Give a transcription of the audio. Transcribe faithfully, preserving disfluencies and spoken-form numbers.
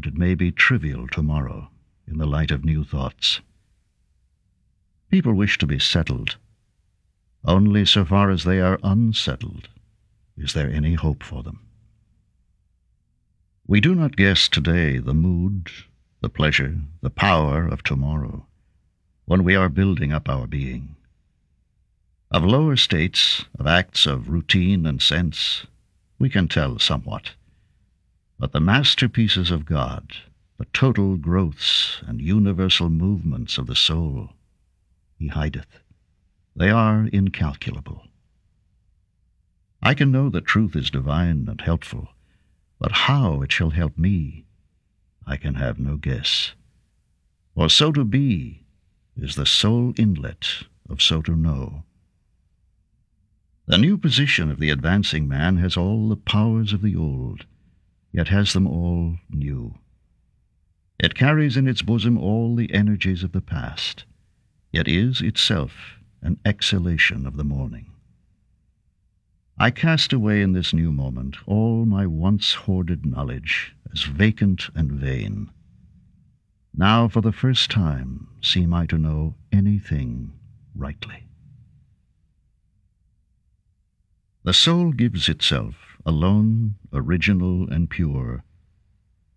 but it may be trivial tomorrow in the light of new thoughts. People wish to be settled. Only so far as they are unsettled is there any hope for them. We do not guess today the mood, the pleasure, the power of tomorrow, when we are building up our being. Of lower states, of acts of routine and sense, we can tell somewhat. But the masterpieces of God, the total growths and universal movements of the soul, he hideth. They are incalculable. I can know that truth is divine and helpful, but how it shall help me, I can have no guess. For so to be is the sole inlet of so to know. The new position of the advancing man has all the powers of the old, yet has them all new. It carries in its bosom all the energies of the past, yet is itself an exhalation of the morning. I cast away in this new moment all my once hoarded knowledge as vacant and vain. Now for the first time seem I to know anything rightly. The soul gives itself, alone, original, and pure,